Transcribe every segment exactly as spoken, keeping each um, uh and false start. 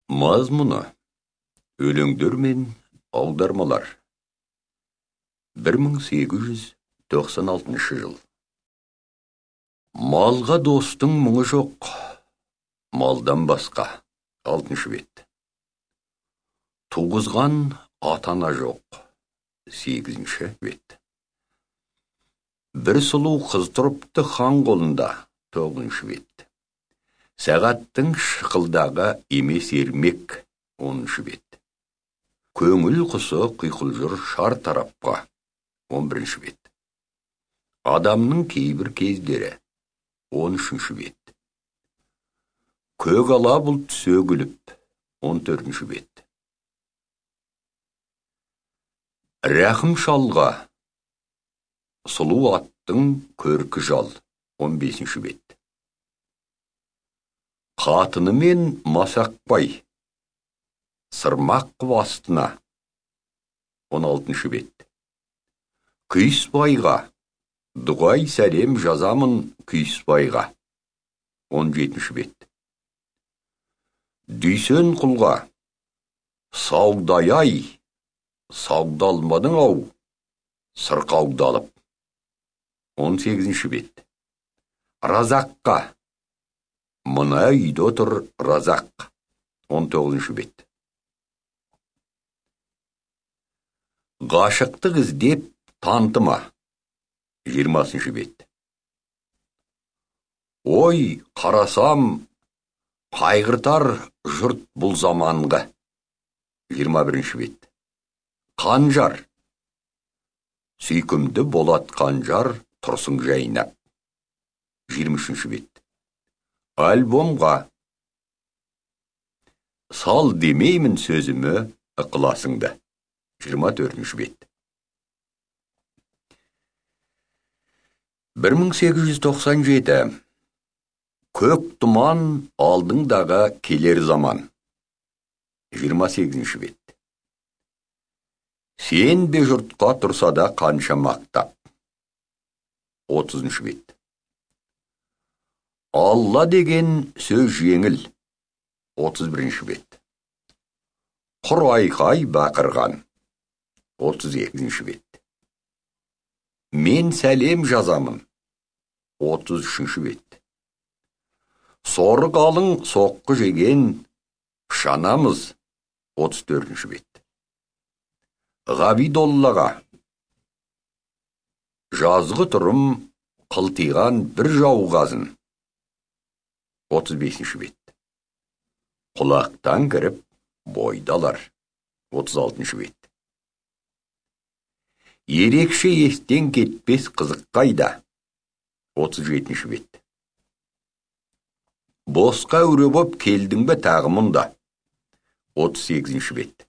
Мазмұны: өлеңдер мен аудармалар. бір мың сегіз жүз тоқсан алтыншы жыл. Малға достың мұңы жоқ, малдан басқа. алтыншы бет. Туғызған атана жоқ. сегізінші бет. Бір сұлу қыз тұрыпты хан қолында. тоғызыншы бет. Сағаттың шықылдағы емес ермек. оныншы бет. Көңіл құсы құйқылжыр шар тарапқа. он бірінші бет. Адамның кейбір кездері. он үшінші бет. Көк ала бұлт сөгіліп. он төртінші бет. Рахым шалға. Сұлу аттың көркі жал. он бесінші бет. Қатыны мен масақпай. Сырмақ астына. он алтыншы бет. Күйісбайға. Дұғай сәлем жазамын Күйісбайға. он жетінші бет. Дүйсен құлға. Саудай-ай, саудалмадың ау, сырқаудалып. он сегізінші бет. Разаққа. Мына үйде отыр Разақ. он тоғызыншы бет. Ғашықтық іздеп тантыма. жиырмасыншы бет. Ой, қарасам, қайғыртар жұрт бұл заманғы. жиырма бірінші бет. Қанжар. Сүйкімді болат қанжар тұрсың жайнап. жиырма үшінші бет. Альбомға. Сал демеймін сөзімі ықыласыңды. жиырма төртінші бет. бір мың сегіз жүз тоқсан жеті. Көк тұман алдыңдағы келер заман. жиырма сегізінші бет. Сен бе жұртқа тұрса да қанша мақтап. отызыншы бет. Алла деген сөз жеңіл. отыз бірінші бет. Құр айқай бақырған. отыз екінші бет. Мен сәлем жазамын. отыз үшінші бет. Соры қалың соққы жеген шанамыз. отыз төртінші бет. Ғабидоллаға. Жазғы тұрым қылтиған бір жауғазын. отыз бесінші бет. Құлақтан кіріп бойдалар. отыз алтыншы бет. Ерекше естен кетпес қызық қайда. отыз жетінші бет. Босқа үре боп келдің бе тағы мұнда. отыз сегізінші бет.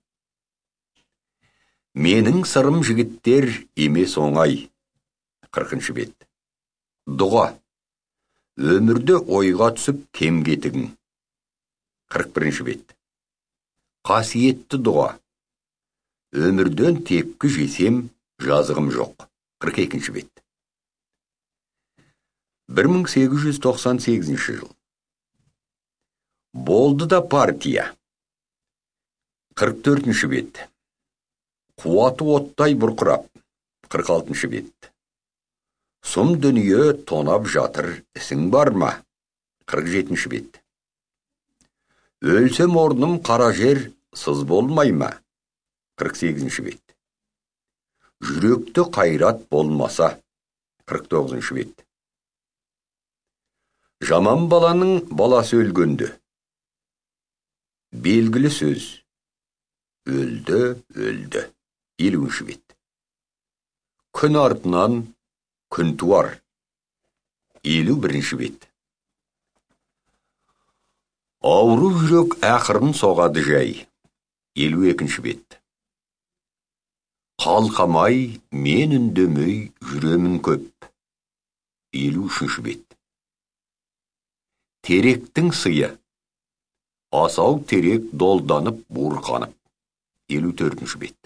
Менің сырым жігіттер емес оңай. қырқыншы бет. Дұға. Өмірде ойға түсіп кем кетігің. қырық бірінші бет. Қасиетті дұға. Өмірден тепкі жесем жазығым жоқ. қырық екінші бет. бір мың сегіз жүз тоқсан сегізінші жыл. Болды да партия. қырық төртінші бет. Қуаты оттай бұрқырап. қырық алтыншы бет. Сұм дүние тонап жатыр, ісің бар ма? қырық жетінші бет. Өлсем орным қара жер, сыз болмай ма? қырық сегізінші бет. Жүректі қайрат болмаса. қырық тоғызыншы бет. Жаман баланың баласы өлгенді. Белгілі сөз. Өлді, өлді. елуінші бет. Күн артынан күн туар. елу бірінші бет. Ауру жүрек ақырын соғады жай. елу екінші бет. Қалқамай мен үндемей жүремін көп. елу үшінші бет. Теректің сыйы. Асау терек долданып буырқанып. елу төртінші бет.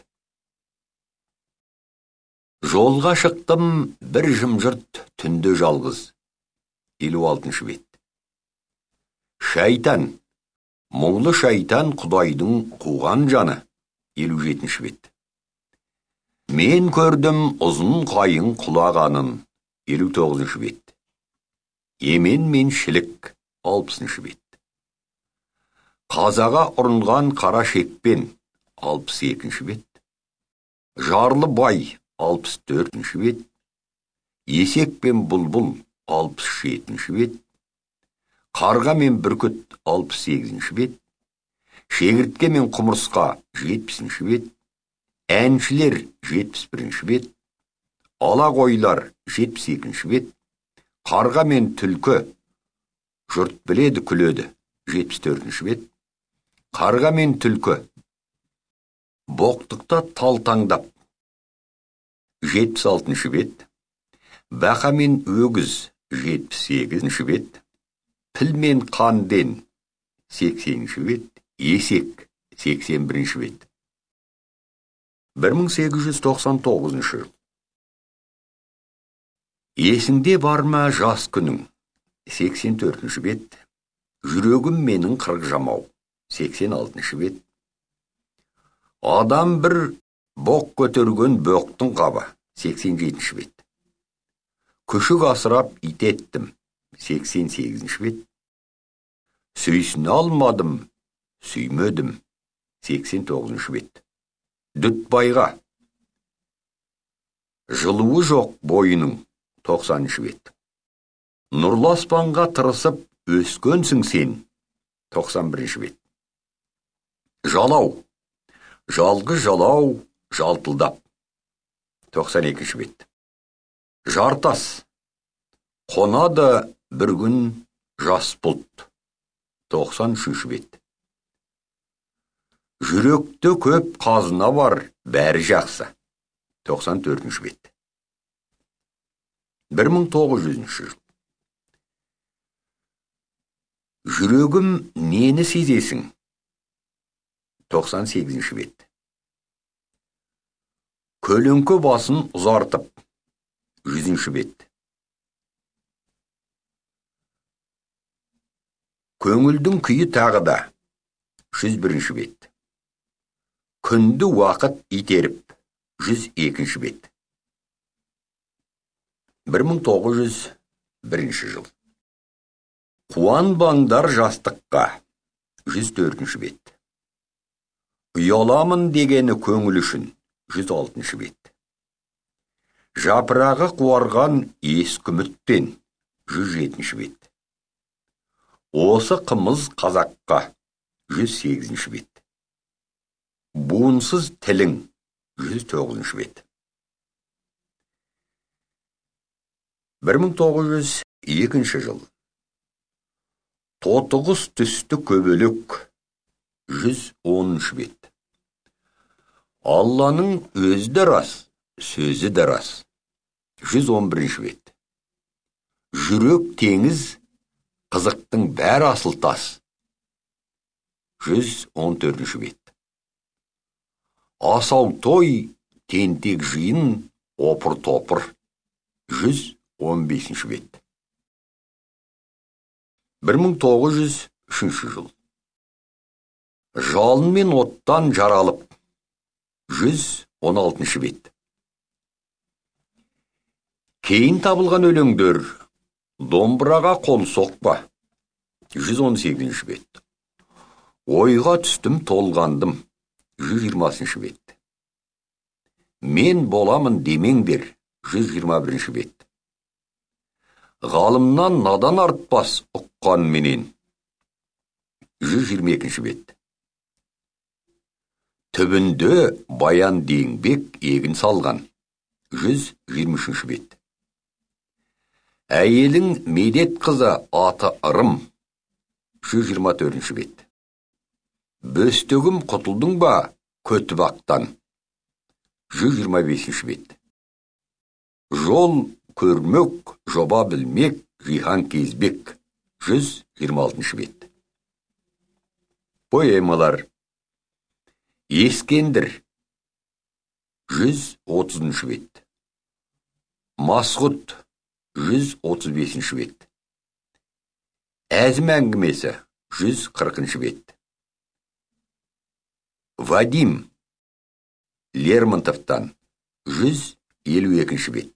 Жолға шықтым бір жымжырт түнде жалғыз. елу алтыншы бет. Шайтан. Мұңлы шайтан Құдайдың қуған жаны. елу жетінші бет. Мен көрдім ұзын қайың құлағанын. елу тоғызыншы бет. Емен меншілік. алпысыншы бет. Қазаға ұрынған қара шекпен. алпыс екінші бет. Жарлы бай. алпыс төртінші бет. Есек пен бұлбұл. алпыс жетінші бет. Қарға мен бүркіт. алпыс сегізінші бет. Шегіртке мен құмырсқа. жетпісінші бет. Әншілер. жетпіс бірінші бет. Ала қойлар. жетпіс екінші бет. Қарға мен түлкі. Жұрт біледі, күледі. жетпіс төртінші бет. Қарға мен түлкі. Боқтықта талтаңдап. жетпіс алтыншы бет. Бақа мен өгіз. жетпіс сегізінші бет. Піл мен қанден. сексенінші бет. Есек. сексен бірінші бет. бір мың сегіз жүз тоқсан тоғызыншы жыл. Есіңде бар ма жас күнің? сексен төртінші бет. Жүрегім менің қырық жамау. сексен алтыншы бет. Адам бір боқ көтерген боқтың қабы. сексен жетінші бет. Күшік асырап итеттім. сексен сегізінші бет. Сүйсіне алмадым, сүймедім. сексен тоғызыншы бет. Дүтбайға. Жылуы жоқ бойының. тоқсаныншы бет. Нұрлы аспанға тырысып өскенсің сен. тоқсан бірінші бет. Жалау. Жалғы жалау жалтылдап. тоқсан екінші бет. Жартас. Қонады бір күн жас бұлт. тоқсан үшінші бет. Жүректе көп қазына бар, бәрі жақсы. тоқсан төртінші бет. бір мың тоғыз жүзінші жыл. Жүрегім нені сезесің? тоқсан сегізінші бет. Көлеңке басын ұзартып. жүзінші бет. Көңілдің күйі тағыда. жүз бірінші бет. Күнді уақыт итеріп. жүз екінші бет. бір мың тоғыз жүз бірінші жыл. Қуанбаңдар жастыққа. жүз төртінші бет. Ұяламын дегені көңіл үшін. жүз алтыншы бет. Жапырағы қуарған ескі үміттен. жүз жетінші бет. Осы қымыз қазаққа. жүз сегізінші бет. Буынсыз тілің. жүз тоғызыншы бет. бір мың тоғыз жүз екінші жыл. Тотығыз түсті көбелек. жүз оныншы бет. Алланың өзі де рас, сөзі де рас. жүз он бірінші бет. Жүрек теңіз, қызықтың бәрі асыл тас. жүз он төртінші бет. Асау той, тентек жиын, опыр-топыр. жүз он бесінші бет. бір мың тоғыз жүз үшінші жыл. Жалын мен оттан жаралып. жүз он алтыншы бет. Кейін табылған өлеңдер. Домбыраға қол соқпа. жүз он сегізінші бет. Ойға түстім, толғандым. жүз жиырмасыншы бет. Мен боламын демеңдер. жүз жиырма бірінші бет. Ғалымнан надан артпас ұққан менен. жүз жиырма екінші бет. Түбінде баян деңбек егін салған. жүз жиырма үшінші бет. Әйелің медет қызы аты ырым. жүз жиырма төртінші бет. Бөстөгім құтылдың ба көтібақтан. жүз жиырма бесінші бет. Жол көрмек, жоба білмек, жихан кезбек. жүз жиырма алтыншы бет. Поэмалар. Ескендір. жүз отызыншы бет. Масғұт. жүз отыз бесінші бет. Әзім әңгімесі. жүз қырқыншы бет. Вадим. Лермонтовтан. жүз елу екінші бет.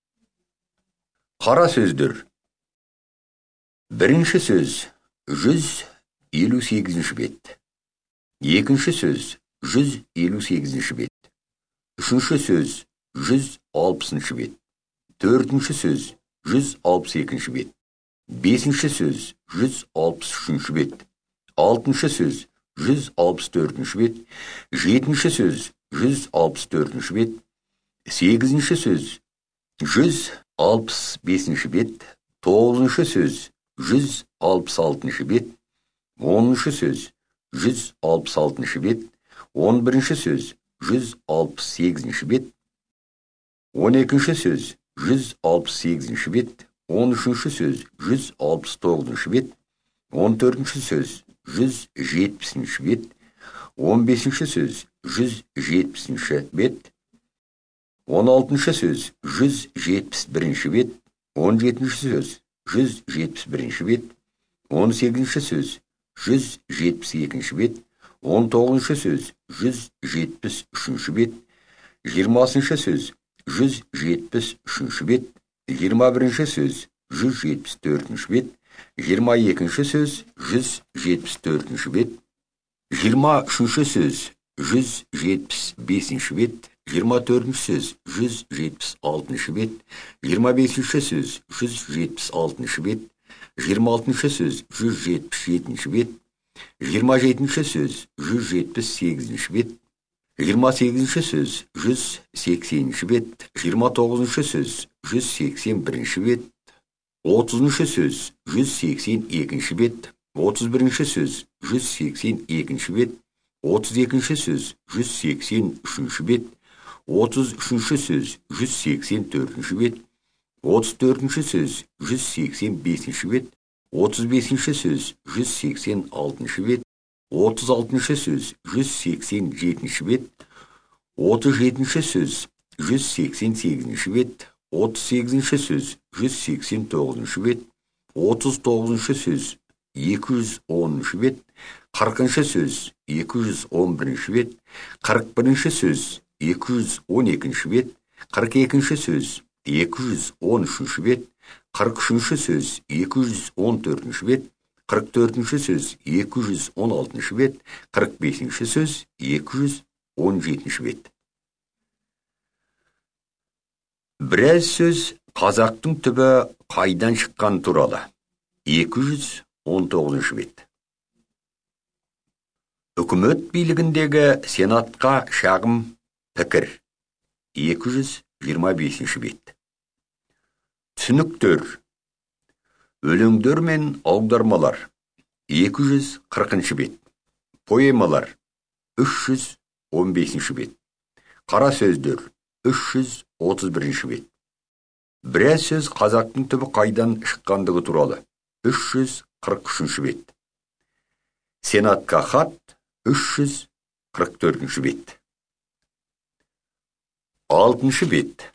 Қара сөздер. Бірінші сөз жүз елу сегізінші бет. Екінші сөз жүз елу сегізінші бет. Үшінші сөз жүз алпысыншы бет. Төртінші сөз жүз алпыс екінші бет. Бесінші сөз жүз алпыс үшінші бет. Алтыншы сөз жүз алпыс төртінші бет. Жетінші сөз жүз алпыс төртінші бет. Сегізінші сөз жүз алпыс бесінші бет. Тоғызыншы сөз жүз алпыс алтыншы бет. Оныншы сөз жүз алпыс алтыншы бет. Он бірінші сөз жүз алпыс сегізінші бет. Он екінші сөз жүз алпыс сегізінші бет. Он үшінші сөз жүз алпыс тоғызыншы бет. Он төртінші сөз жүз жетпісінші бет. Он бесінші сөз жүз жетпісінші бет. Он алтыншы сөз жүз жетпіс бірінші бет. Он жетінші сөз жүз жетпіс бірінші бет. Он сегізінші сөз жүз жетпіс екінші бет. Он тоғызыншы сөз жүз жетпіс үшінші бет. Жиырмасыншы сөз жүз жетпіс үшінші бет. Жиырма бірінші сөз жүз жетпіс төртінші бет. Жиырма екінші сөз жүз жетпіс төртінші бет. Жиырма үшінші сөз жүз жетпіс бесінші бет. Жиырма төртінші сөз жүз жетпіс алтыншы бет. Жиырма бесінші сөз жүз жетпіс алтыншы бет. Жиырма алтыншы сөз жүз жетпіс жетінші бет. Жиырма жетінші сөз жүз жетпіс сегізінші бет. Жиырма сегізінші сөз жүз сексенінші бет. Жиырма тоғызыншы сөз жүз сексен бірінші бет. Отызыншы сөз жүз сексен екінші бет. Отыз бірінші сөз жүз сексен екінші бет. Отыз екінші сөз жүз сексен үшінші бет. Отыз үшінші сөз жүз сексен төртінші бет. Отыз төртінші сөз жүз сексен бесінші бет. Отыз бесінші сөз жүз сексен алтыншы бет. Отыз алтыншы сөз жүз сексен жетінші бет. Отыз жетінші сөз жүз сексен сегізінші бет. Отыз сегізінші сөз жүз сексен тоғызыншы бет. Отыз тоғызыншы сөз екі жүз оныншы бет. Қырқыншы сөз екі жүз он бірінші бет. Қырық бірінші сөз екі жүз он екінші бет. Қырық екінші сөз екі жүз он үшінші бет. Қырық үшінші сөз екі жүз он төртінші бет. Қырық төртінші сөз екі жүз он алтыншы бет. Қырық бесінші сөз екі жүз он жетінші бет. Біраз сөз қазақтың түбі қайдан шыққан туралы. екі жүз он тоғызыншы бет. Үкімет билігіндегі сенатқа шағым пікір. екі жүз жиырма бесінші бет. Түсініктер. Өлеңдер мен аудармалар. екі жүз қырқыншы бет. Поэмалар. үш жүз он бесінші бет. Қара сөздер. үш жүз отыз бірінші бет. Біраз сөз қазақтың түбі қайдан шыққандығы туралы. үш жүз қырық үшінші бет. Сенатқа хат. үш жүз қырық төртінші бет. алтыншы бет.